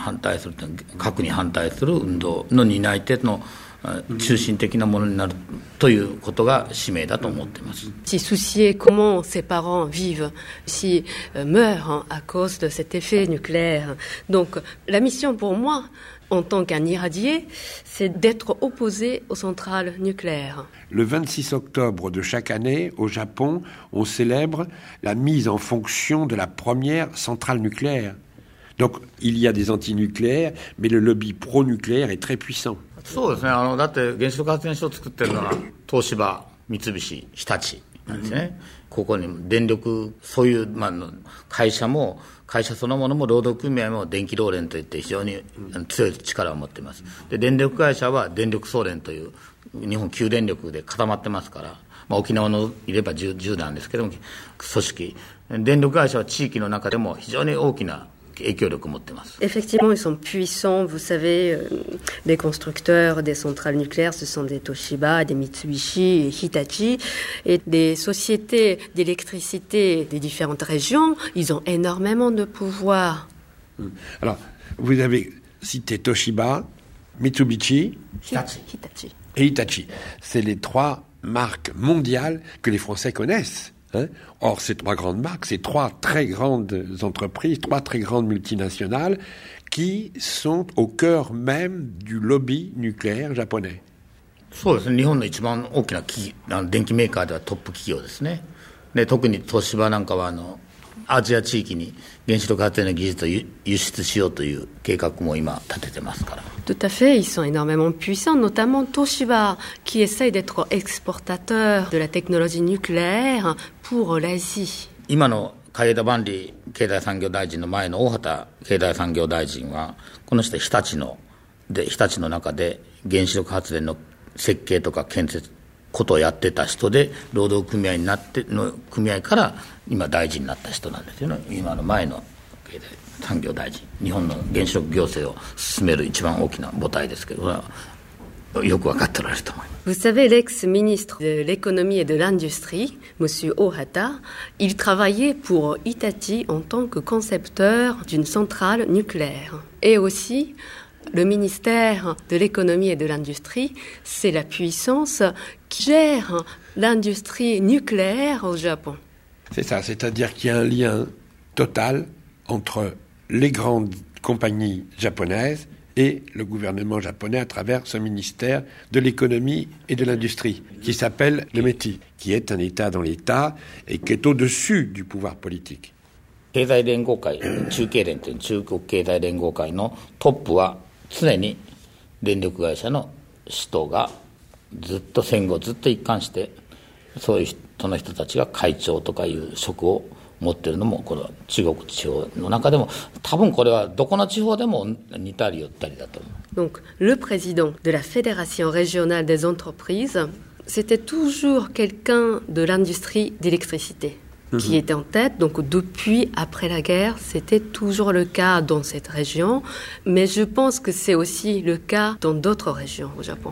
反対する核に反対する運動の担い手の中心的なものになるということが使命だと思っています。 Si soucier comment ses parents vivent, si meurent à cause de cet effet nucléaire. Donc la mission pour moi, en tant qu'un irradié, c'est d'être opposé aux centrales nucléaires. Le 26 octobre de chaque année, au Japon, on célèbre la mise en fonction de la première centrale nucléaire. Donc il y a des antinucléaires, mais le lobby pro-nucléaire est très puissant. そうですね。だって原子力発電所を作ってるのは東芝、三菱、日立なんですね。ここに電力、そういう、会社そのものも労働組合も電気労連といって非常に強い力を持っています。で、電力会社は電力総連という日本旧電力で固まってますから、沖縄のいれば10なんですけども、組織。電力会社は地域の中でも非常に大きな Effectivement, ils sont puissants. Vous savez, les constructeurs des centrales nucléaires, ce sont des Toshiba, des Mitsubishi et Hitachi. Et des sociétés d'électricité des différentes régions, ils ont énormément de pouvoir. Alors, vous avez cité Toshiba, Mitsubishi, Hitachi et Hitachi. C'est les trois marques mondiales que les Français connaissent. Or, ces trois grandes marques, c'est trois très grandes entreprises, trois très grandes multinationales qui sont au cœur même du lobby nucléaire japonais. そうですね。日本の一番大きな電機メーカーではトップ企業ですね。で、特に東芝なんかはアジア地域に原子力発電の技術を輸出しようという計画も今立ててますから。 Tout à fait, ils sont énormément puissants, notamment Toshiba, qui essaye d'être exportateur de la technologie nucléaire pour l'Asie. 今の海江田万里経済産業大臣の前の大畑経済産業大臣は、この人日立の中で原子力発電の設計とか建設ことをやってた人で、労働組合から今大臣になった人なんですよね。今の前の経済産業大臣、日本の原子力行政を進める一番大きな母体ですけど、よく分かっておられると思います。 Vous savez, l'ex-ministre de l'économie et de l'industrie, M. Ohata, il travaillait pour Hitachi en tant que concepteur d'une centrale nucléaire. Et aussi, le ministère de l'économie et de l'industrie, c'est la puissance qui gère l'industrie nucléaire au Japon. C'est ça, c'est-à-dire qu'il y a un lien total entre les grandes compagnies japonaises et le gouvernement japonais à travers ce ministère de l'économie et de l'industrie, qui s'appelle le METI, qui est un État dans l'État et qui est au-dessus du pouvoir politique. 経済連合会、中経連という中国経済連合会のトップは常に電力会社の人がずっと戦後ずっと一貫して、そういう人の人たちが会長とかいう職を持っているのもこの中国地方の中でも多分これはどこの地方でも似たり寄ったりだと思う。 Donc le président de la Fédération régionale des entreprises, c'était toujours quelqu'un de l'industrie d'électricité qui était en tête. Donc depuis après la guerre, c'était toujours le cas dans cette région, mais je pense que c'est aussi le cas dans d'autres régions au Japon.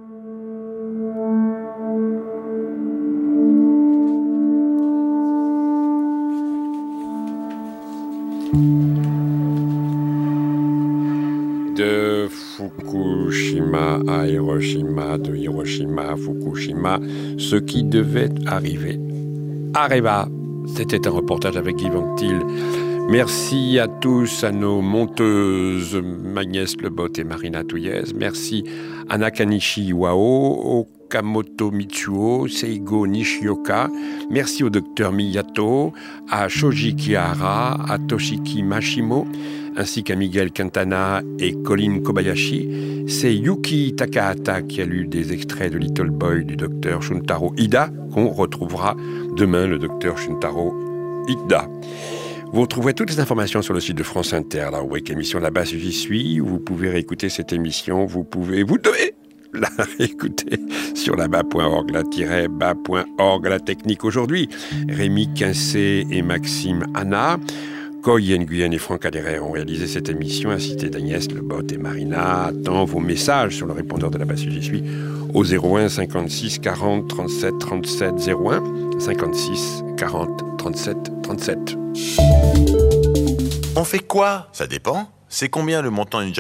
De Fukushima à Hiroshima, de Hiroshima à Fukushima, ce qui devait arriver arriva. C'était un reportage avec Guy Vanctil. Merci à tous, à nos monteuses Magnès Lebot et Marina Touyez. Merci à Nakanishi Iwao, Okamoto Mitsuo, Seigo Nishioka. Merci au docteur Miyato, à Shoji Kihara, à Toshiki Mashimo, ainsi qu'à Miguel Quintana et Colin Kobayashi. C'est Yuki Takahata qui a lu des extraits de Little Boy du docteur Shuntaro Ida, qu'on retrouvera demain, le docteur Shuntaro Ida. Vous retrouverez toutes les informations sur le site de France Inter, la rubrique émission Là-bas si j'y suis, où vous pouvez réécouter cette émission, vous devez la réécouter sur là-bas.org, là-bas.org. La technique aujourd'hui, Rémi Quincé et Maxime Anna. Koy Nguyen et Franck Adhérer ont réalisé cette émission, ainsi d'Agnès Lebot et Marina. Attends vos messages sur le répondeur de Là-bas si j'y suis au 01 56 40 37 37 01 56 40 37 37. On fait quoi? Ça dépend. C'est combien le montant d'une